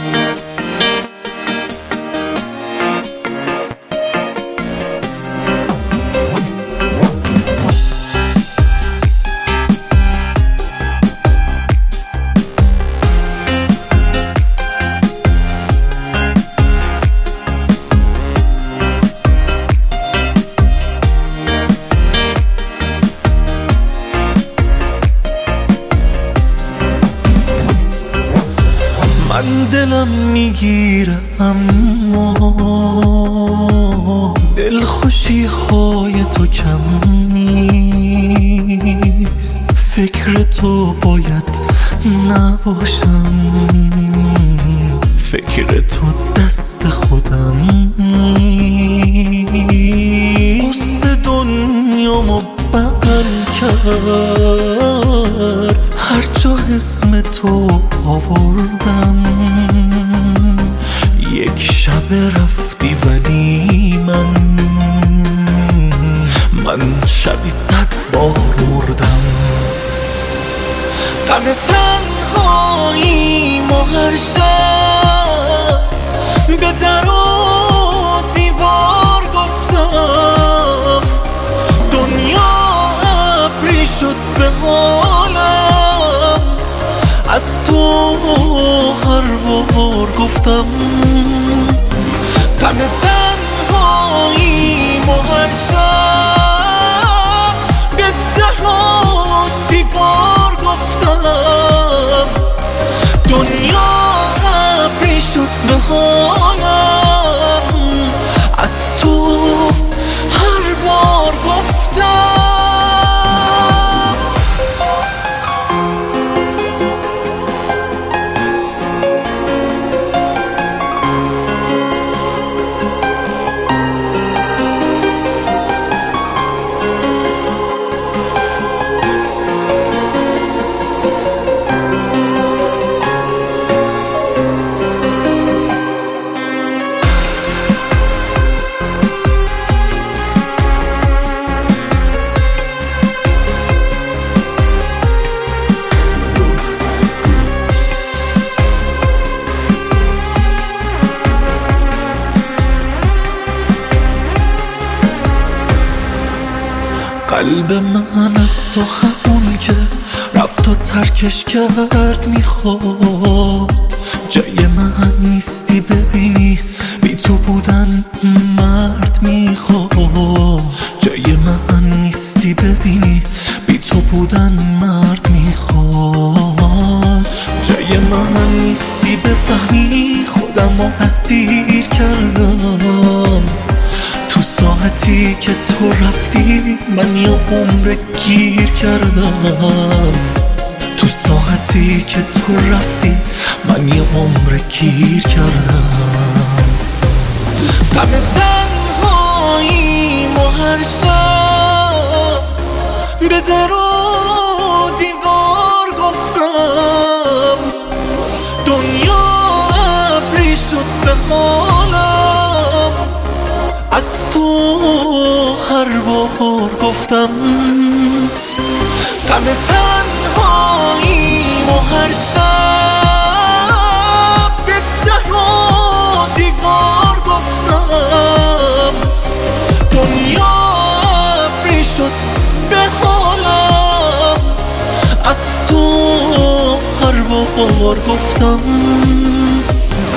من دلم میگیره اما دلخوشی های تو کم نیست. فکر تو باید نباشم، فکر تو دست خودم نیست. قصه دنیامو بغل کرد هر جا اسم تو آوردم. یک شب رفتی ولی من شبی 100 بار مردم. غم تنهایی ما هر شب به در و دیوار گفتم. دنیا ابری شد به حالم، از تو هر بار گفتم. غم تنهایی ما هر شب به در و دیوار گفتم. دنیا ابری شد به حالم، از تو هر بار گفتم. قلب من از تو همون که رفت و ترکش کرد میخواد. جای من نیستی ببینی، بی تو بودن مرد میخواد. جای من نیستی ببینی، بی تو بودن مرد میخواد. جای من نیستی بفهمی خودم رو اسیر کردم. تو ساعتی که تو رفتی من یه عمر گیر کردم. تو ساعتی که تو رفتی من یه عمر گیر کردم. غم تنهایی ما هر شب به در و دیوار گفتم. دنیا ابری شد به حالم، از تو هر بار گفتم. غم تنهایی ما هر شب به در و دیوار گفتم. دنیا ابری شد به حالم، از تو هر بار گفتم.